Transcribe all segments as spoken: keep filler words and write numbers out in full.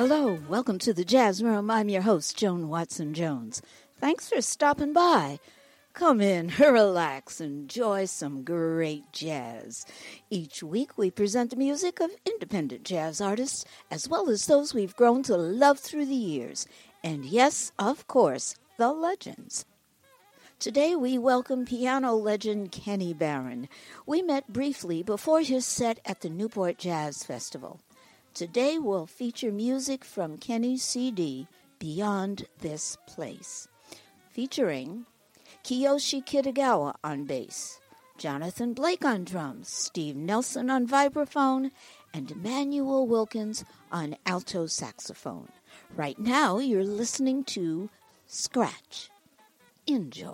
Hello, welcome to the Jazz Room. I'm your host, Joan Watson Jones. Thanks for stopping by. Come in, relax, enjoy some great jazz. Each week we present the music of independent jazz artists, as well as those we've grown to love through the years. And yes, of course, the legends. Today we welcome piano legend Kenny Barron. We met briefly before his set at the Newport Jazz Festival. Today we'll feature music from Kenny's C D, Beyond This Place, featuring Kiyoshi Kitagawa on bass, Jonathan Blake on drums, Steve Nelson on vibraphone, and Emmanuel Wilkins on alto saxophone. Right now you're listening to Scratch. Enjoy.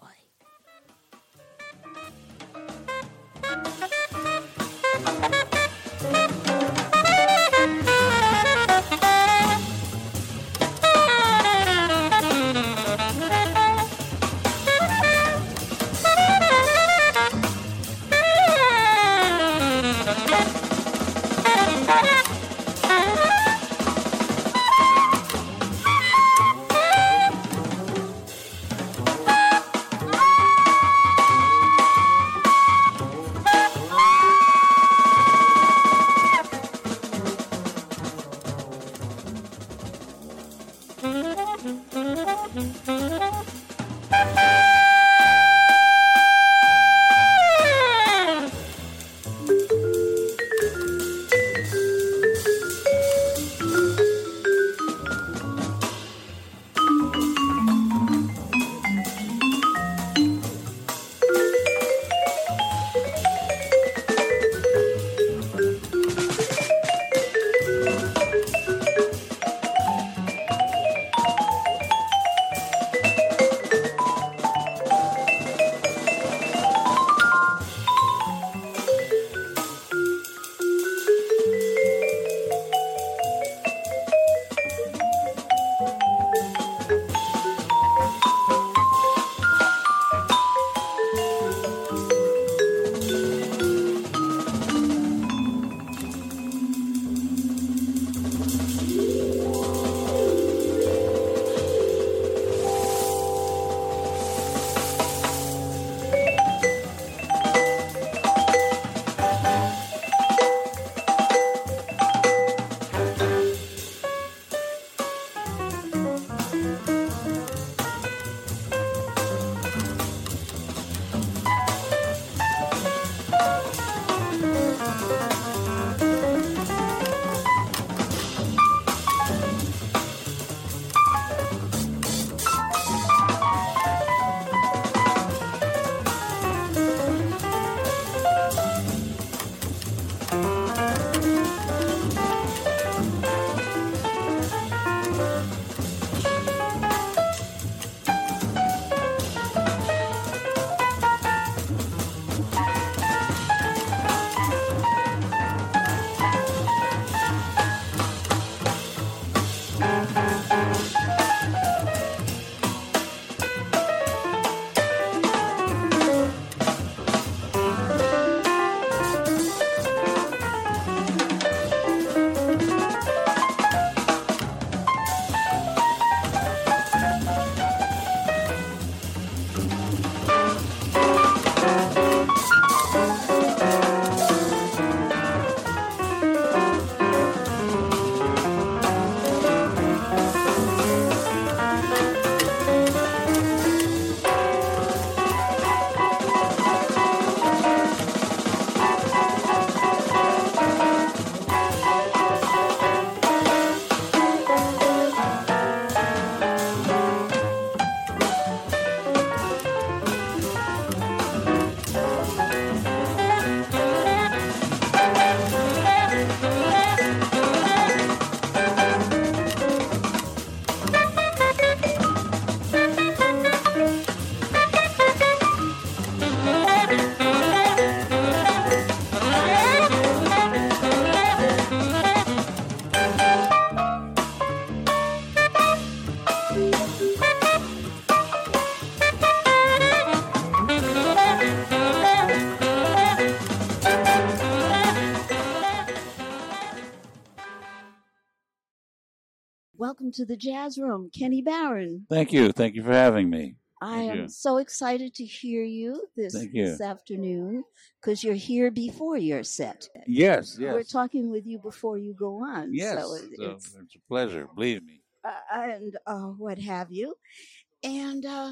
Welcome to the Jazz Room, Kenny Barron. Thank you. Thank you for having me. I Thank am you. so excited to hear you this, Thank you. this afternoon because you're here before your set. Yes, yes. We're talking with you before you go on. Yes, So so it's, it's a pleasure, believe me. uh, and uh, what have you. And uh,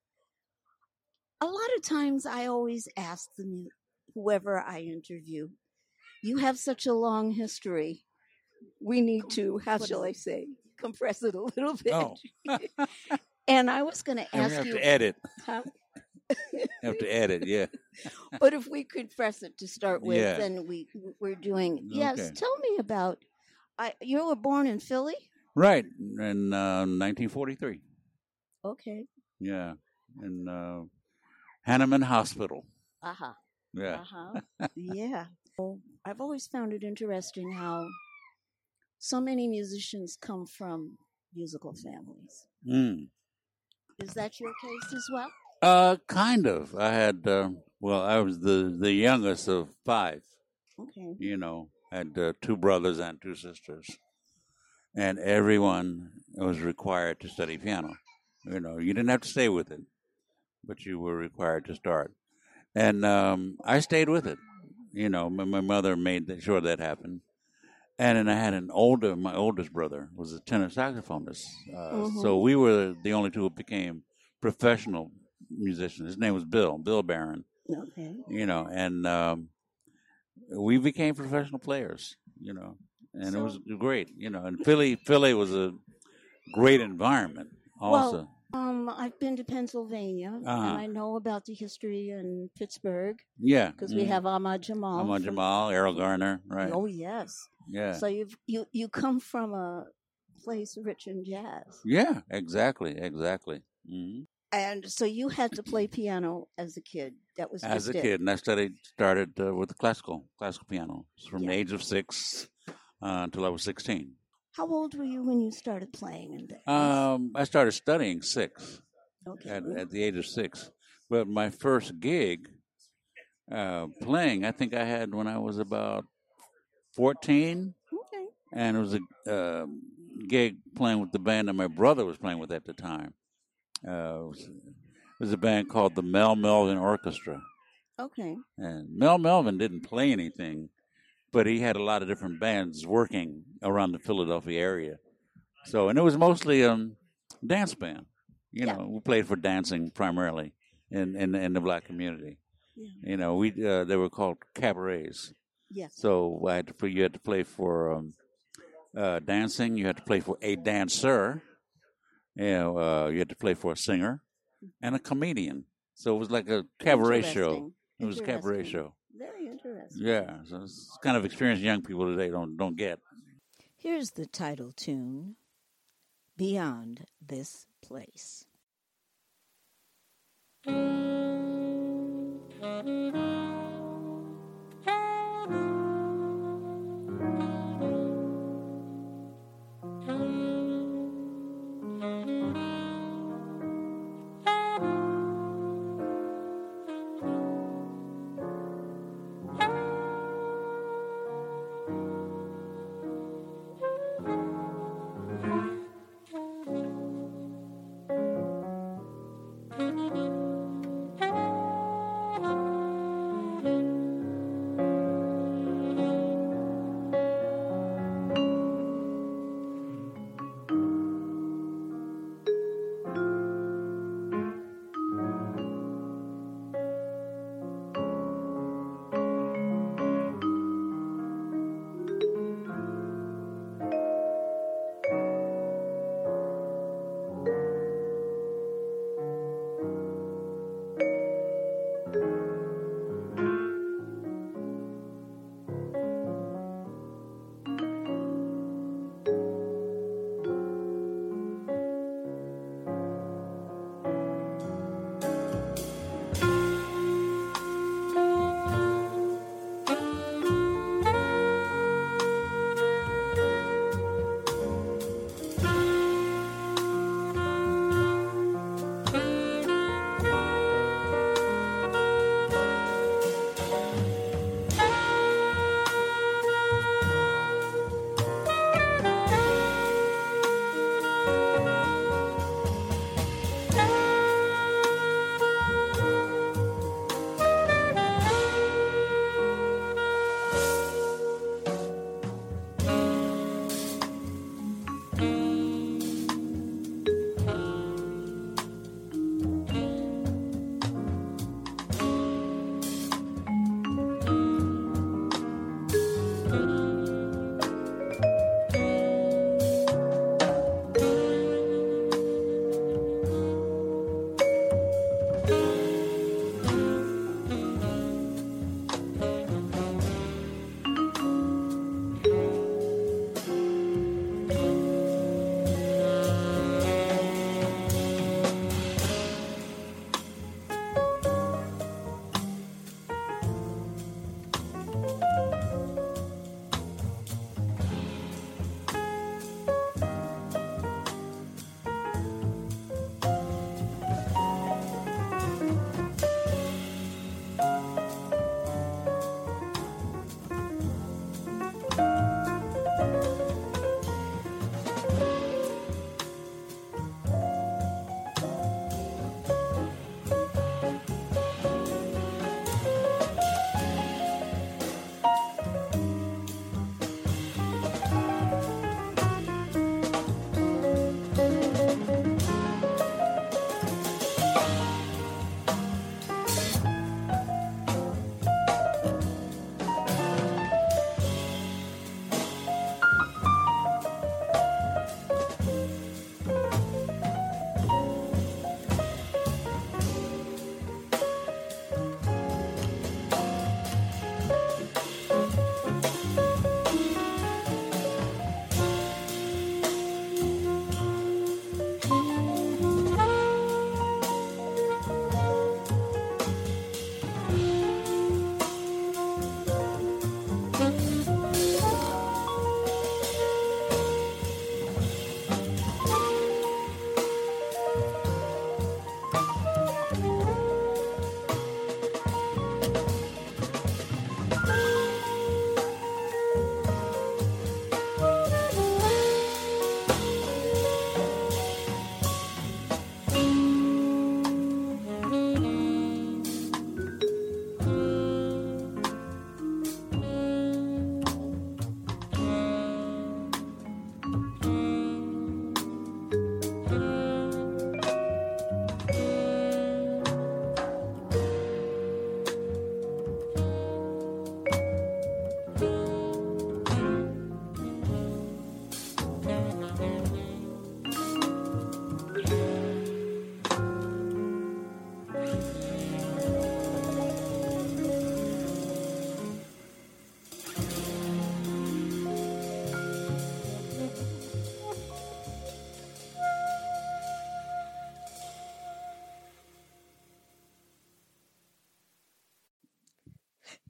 a lot of times I always ask the mu- whoever I interview, you have such a long history. We need to, how shall I say, compress it a little bit. Oh. And I was going to And we ask have you. to edit. Huh? Have to edit, yeah. But if we could press it to start with, Yeah. then we we're doing. Yes, Okay. tell me about. I you were born in Philly. Right, in uh, nineteen forty-three. Okay. Yeah, in uh, Hanneman Hospital. Uh huh. Yeah. Uh huh. Yeah. Well, I've always found it interesting how so many musicians come from musical families. Mm. Is that your case as well? Uh, kind of. I had, uh, well, I was the, the youngest of five. Okay. You know, had uh, two brothers and two sisters. And everyone was required to study piano. You know, you didn't have to stay with it, but you were required to start. And um, I stayed with it. You know, my, my mother made that, sure that happened. And then I had an older, my oldest brother was a tenor saxophonist. Uh, Mhm. So we were the only two who became professional musicians. His name was Bill, Bill Barron. Okay. You know, and um, we became professional players, you know, and So- it was great, you know. And Philly, Philly was a great environment also. Well, um, I've been to Pennsylvania, Uh-huh. and I know about the history in Pittsburgh Yeah. because we Mm. have Ahmad Jamal. Ahmad from- Jamal, Errol Garner, right. Oh yes. Yeah. So you've you you come from a place rich in jazz, Yeah, exactly, exactly. hmm and so you had to play piano as a kid. That was As a just it. kid, and I studied, started uh, with the classical, classical piano from Yeah. the age of six uh, until I was sixteen. How old were you when you started playing? In the, Um, I started studying six. okay. at, at the age of six. But my first gig uh, playing, I think I had when I was about fourteen, Okay. and it was a uh, gig playing with the band that my brother was playing with at the time. Uh, it, was, it was a band called the Mel Melvin Orchestra. Okay. And Mel Melvin didn't play anything, but he had a lot of different bands working around the Philadelphia area. So, and it was mostly um dance band. You Yeah. know, we played for dancing primarily in in, in the black community. Yeah. You know, we uh, they were called cabarets. Yes. So I had to play, you had to play for um, uh, dancing. You had to play for a dancer. You know, uh, you had to play for a singer and a comedian. So it was like a cabaret show. Interesting. It was a cabaret Interesting. show. Very interesting. Yeah, so it's the kind of experience young people today don't don't get. Here's the title tune, Beyond This Place.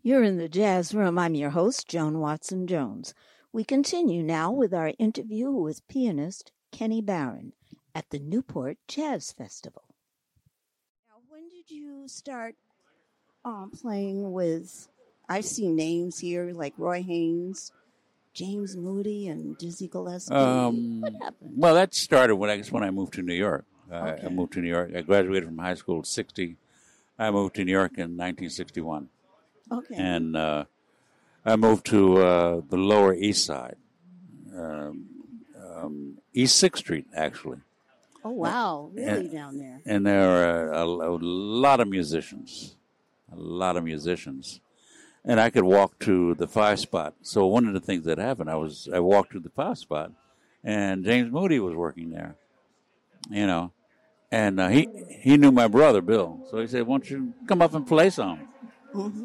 You're in the Jazz Room. I'm your host, Joan Watson Jones. We continue now with our interview with pianist Kenny Barron at the Newport Jazz Festival. Now, when did you start um, playing with, I see names here like Roy Haynes, James Moody, and Dizzy Gillespie. Um, what happened? Well, that started when I guess when I moved to New York. Uh, Okay. I moved to New York. I graduated from high school in sixty. I moved to New York in nineteen sixty-one. Okay. And uh, I moved to uh, the Lower East Side, um, um, East sixth Street, actually. Oh, wow. Really and, down there. And there are a, a lot of musicians, a lot of musicians. And I could walk to the Five Spot. So one of the things that happened, I was I walked to the Five Spot, and James Moody was working there, you know. And uh, he he knew my brother, Bill. So he said, why don't you come up and play some? Mm-hmm.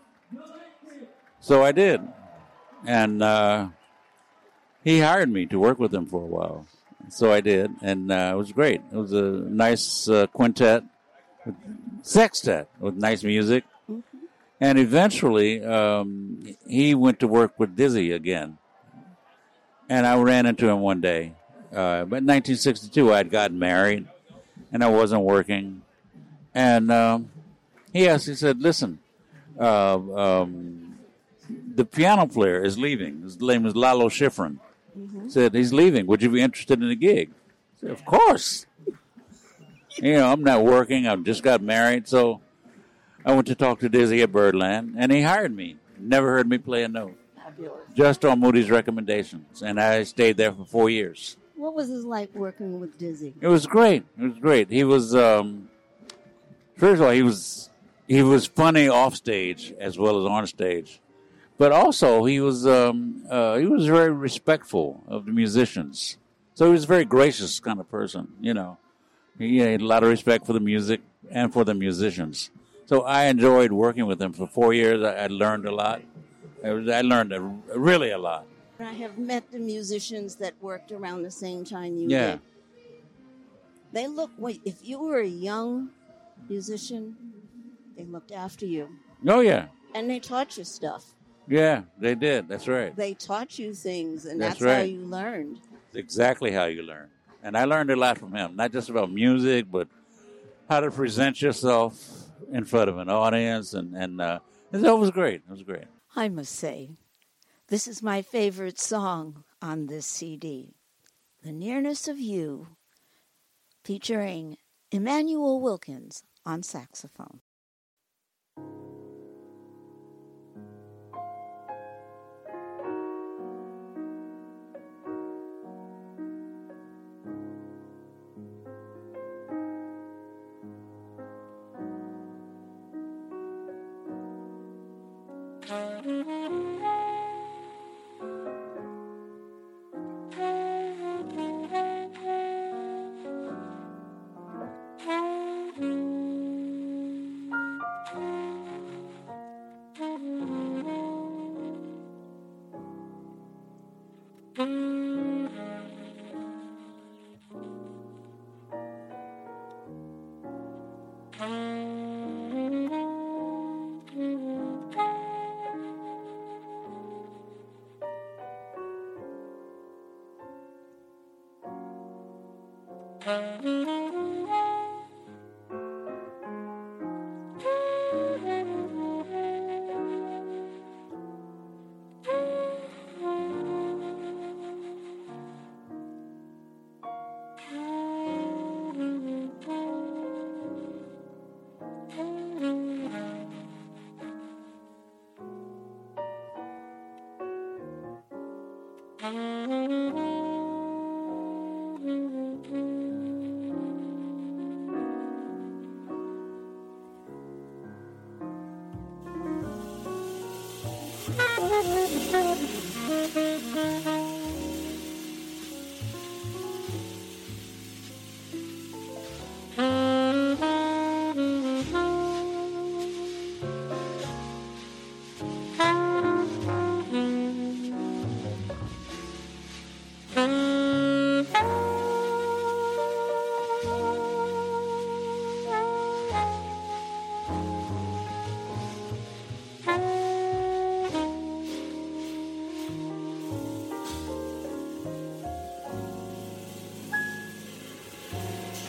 So I did. And uh, he hired me to work with him for a while. So I did. And uh, it was great. It was a nice uh, quintet, sextet with nice music. Mm-hmm. And eventually, um, he went to work with Dizzy again. And I ran into him one day. Uh, but in nineteen sixty-two, I had gotten married, and I wasn't working. And um, he asked, he said, listen, uh, um, the piano player is leaving. His name is Lalo Schifrin. Mm-hmm. Said, he's leaving. Would you be interested in a gig? I said, of course. You know, I'm not working. I've just got married. So I went to talk to Dizzy at Birdland, and he hired me. Never heard me play a note. Fabulous. Just on Moody's recommendations. And I stayed there for four years. What was it like working with Dizzy? It was great. It was great. He was, um, first of all, he was he was funny off stage as well as on stage. But also, he was um, uh, he was very respectful of the musicians. So he was a very gracious kind of person, you know. He had a lot of respect for the music and for the musicians. So I enjoyed working with him for four years. I, I learned a lot. I, was, I learned a, really a lot. I have met the musicians that worked around the same time you Yeah. did. They look, wait, if you were a young musician, they looked after you. Oh, yeah. And they taught you stuff. Yeah, they did. That's right. They taught you things, and That's that's, how right. you learned. It's exactly how you learn. And I learned a lot from him, not just about music, but how to present yourself in front of an audience. And, and uh, it was great. It was great. I must say, this is my favorite song on this C D, The Nearness of You, featuring Emmanuel Wilkins on saxophone.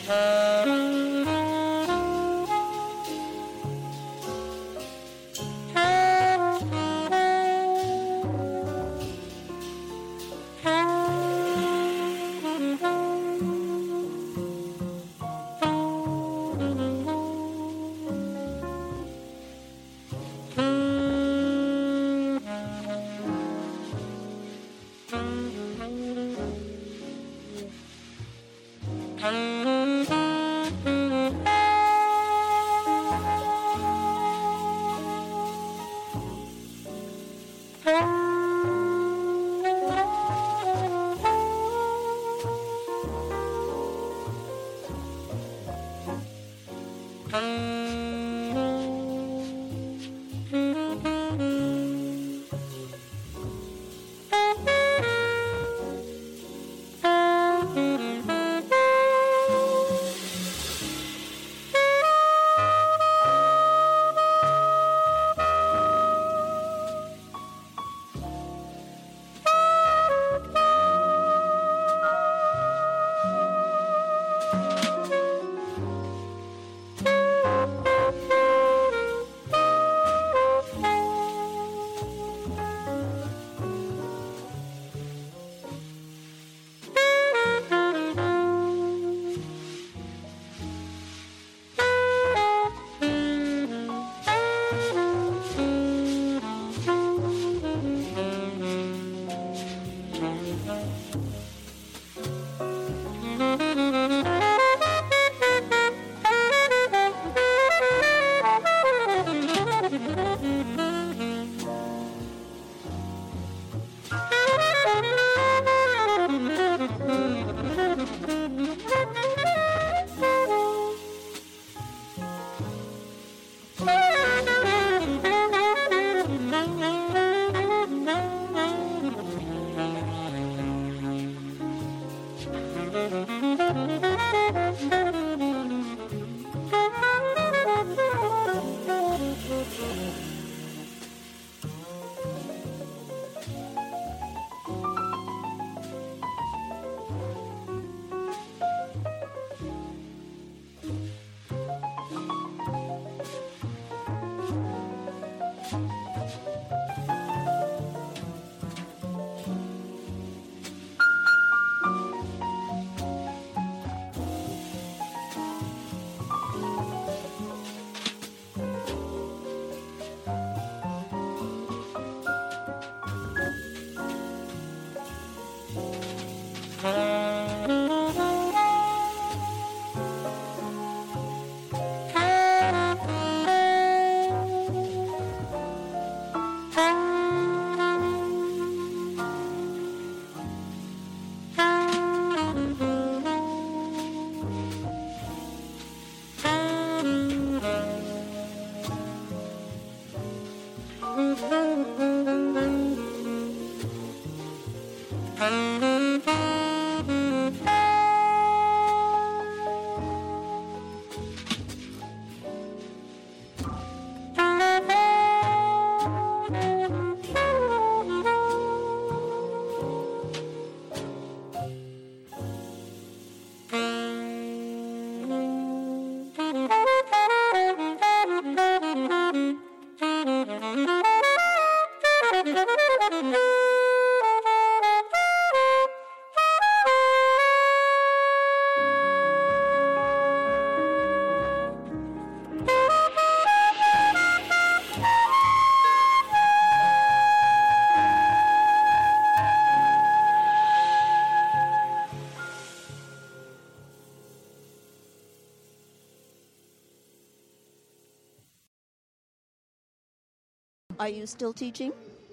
Are you still teaching?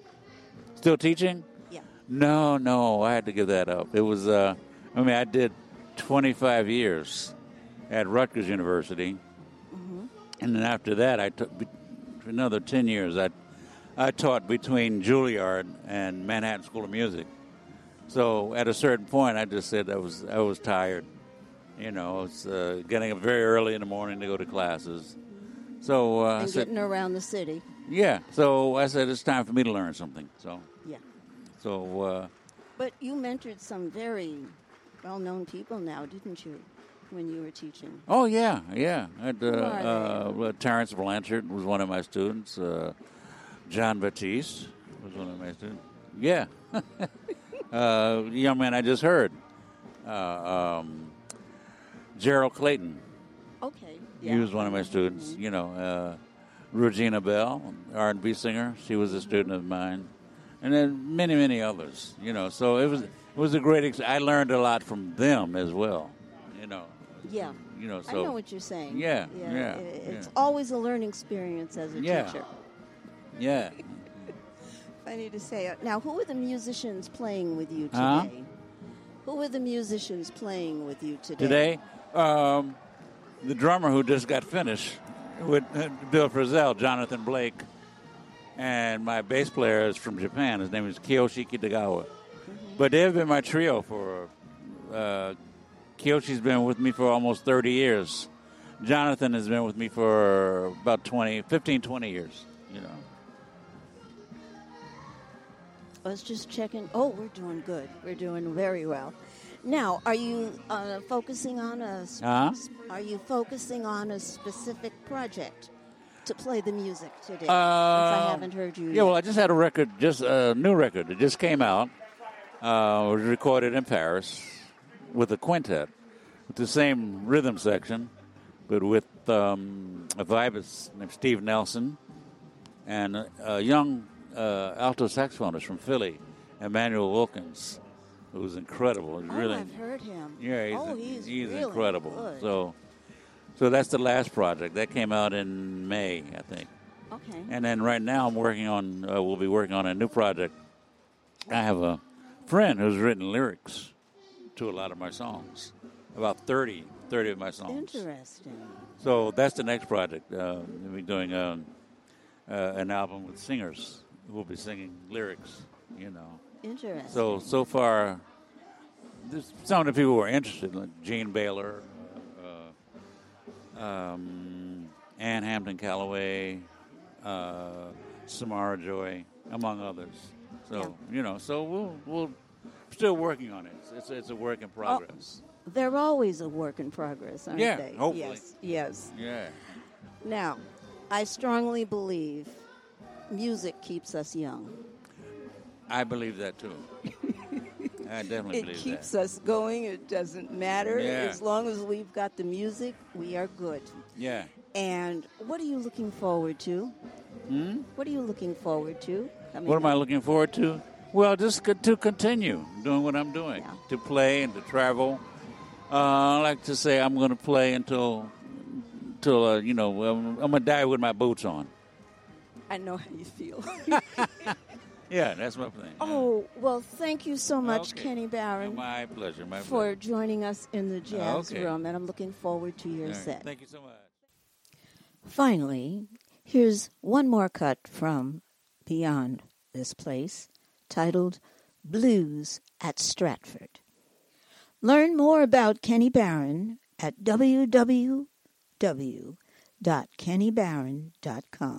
Still teaching? Yeah. No, no, I had to give that up. It was, uh, I mean, I did twenty-five years at Rutgers University, mm-hmm. and then after that, I took for another ten years. I I taught between Juilliard and Manhattan School of Music. So at a certain point, I just said I was I was tired. You know, I was uh, getting up very early in the morning to go to classes. So uh, and I said, getting around the city. Yeah. So I said it's time for me to learn something. So yeah. So. Uh, but you mentored some very well-known people now, didn't you? when you were teaching? Oh, yeah, yeah. I'd, uh, Who are uh, Terrence Blanchard was one of my students. Uh, John Batiste was one of my students. Yeah. uh, young man I just heard. Uh, um, Gerald Clayton. Okay. He Yeah. was one of my students. Mhm. You know, uh, Regina Bell, R and B singer. She was a student of mine. And then many, many others, you know. So it was it was a great ex- I learned a lot from them as well, you know. Yeah. You know, so I know what you're saying. Yeah, yeah, it- It's yeah. always a learning experience as a Yeah. teacher. Yeah. Funny to say. it. Now, who are the musicians playing with you today? Huh? Who are the musicians playing with you today? Today, um, the drummer who just got finished with uh, Bill Frisell, Jonathan Blake, and my bass player is from Japan. His name is Kiyoshi Kitagawa. Mm-hmm. But they've been my trio for, uh, Kiyoshi's been with me for almost thirty years. Jonathan has been with me for about twenty, fifteen, twenty years, you know. I was just checking. Oh, we're doing good. We're doing very well. Now, are you uh, focusing on a? sp- Uh-huh. Are you focusing on a specific project to play the music today? Uh, Since I haven't heard you. Yeah, yet. well, I just had a record, just a new record. It just came out. Uh, it was recorded in Paris with a quintet, with the same rhythm section, but with um, a vibist named Steve Nelson and a, a young uh, alto saxophonist from Philly, Emmanuel Wilkins, who's incredible. He's Oh, really, I've heard him. yeah, he's, oh, he's, he's really incredible. good. So, so that's the last project that came out in May, I think. Okay. And then right now I'm working on, uh, we'll be working on a new project. I have a friend who's written lyrics to a lot of my songs, about thirty, thirty of my songs. Interesting. So that's the next project. Uh, we'll be doing um, uh, an album with singers who will be singing lyrics, you know. Interesting. So, so far, there's some of the people who are interested, like Gene Baylor, uh, um, Ann Hampton Calloway, uh, Samara Joy, among others. So, you know, so we'll, we'll still working on it. It's, it's, it's a work in progress. They're always a work in progress, aren't Yeah, they? hopefully. Yes. Yes. Yeah. Now, I strongly believe music keeps us young. I believe that, too. I definitely It believe keeps that. us going. It doesn't matter. Yeah. As long as we've got the music, we are good. Yeah. And what are you looking forward to? Hmm? What are you looking forward to? coming What am I up? looking forward to? Well, just co- to continue doing what I'm doing, Yeah. to play and to travel. Uh, I like to say I'm going to play until, until uh, you know, I'm, I'm going to die with my boots on. I know how you feel. Yeah, that's my thing. Oh, well, thank you so much, Okay. Kenny Barron, My pleasure, my for pleasure. joining us in the jazz Okay. room, and I'm looking forward to your All right, set. Thank you so much. Finally, here's one more cut from Beyond This Place, titled Blues at Stratford. Learn more about Kenny Barron at w w w dot kenny barron dot com.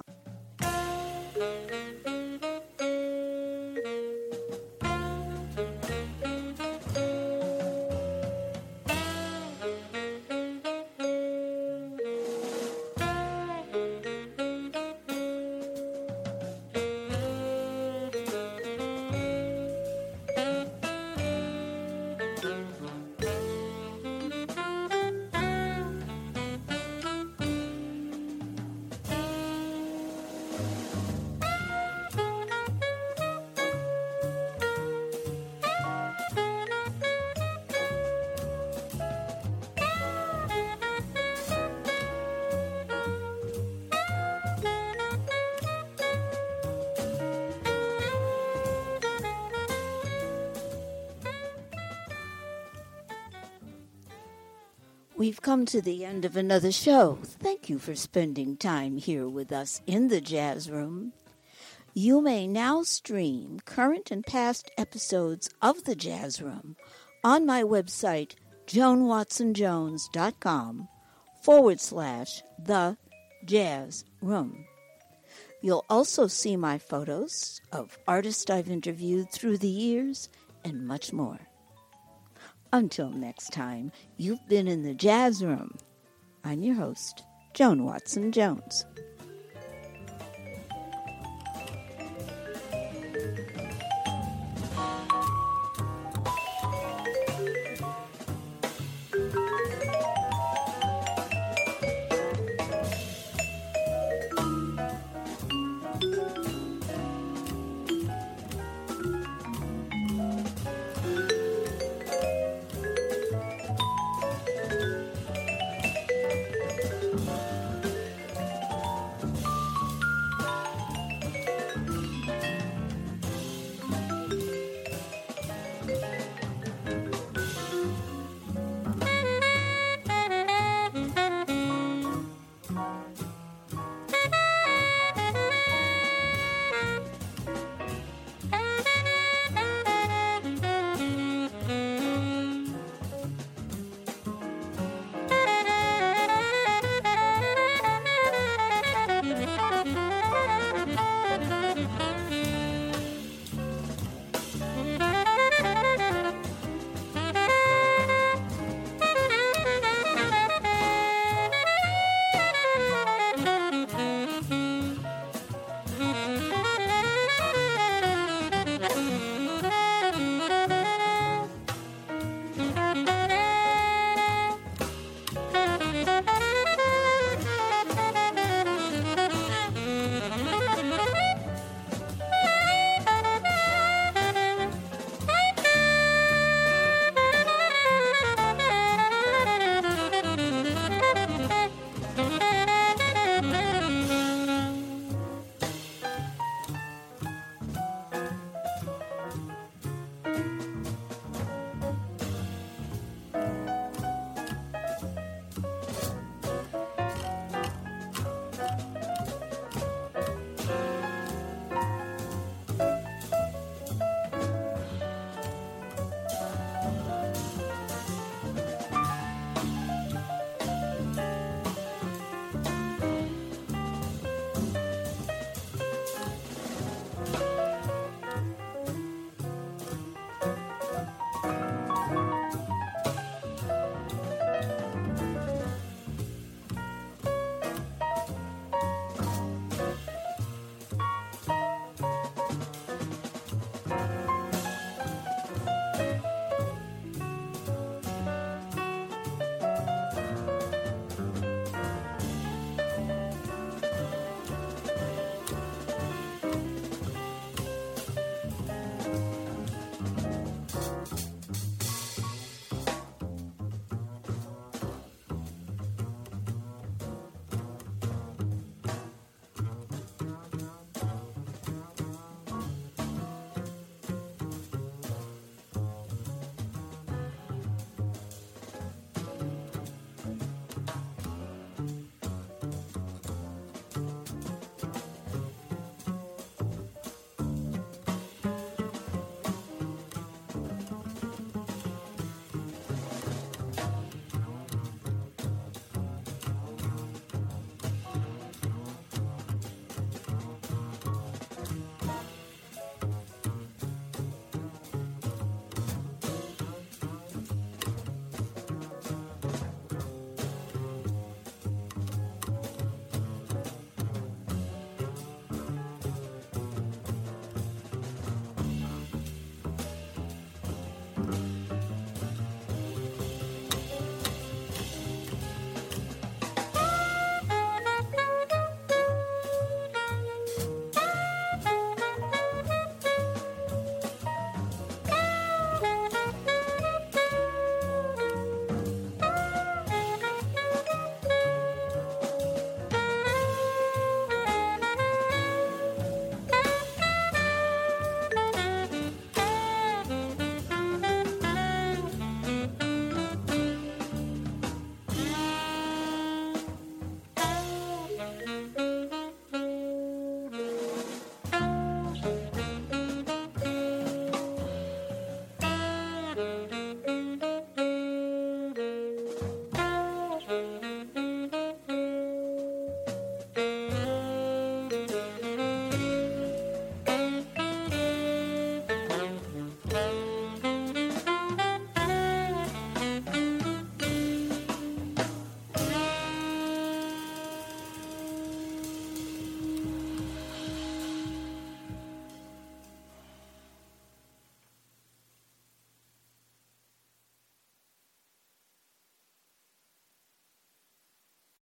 We've come to the end of another show. Thank you for spending time here with us in the Jazz Room. You may now stream current and past episodes of the Jazz Room on my website, joan watson jones dot com forward slash the Jazz Room. You'll also see my photos of artists I've interviewed through the years and much more. Until next time, you've been in the Jazz Room. I'm your host, Joan Watson Jones.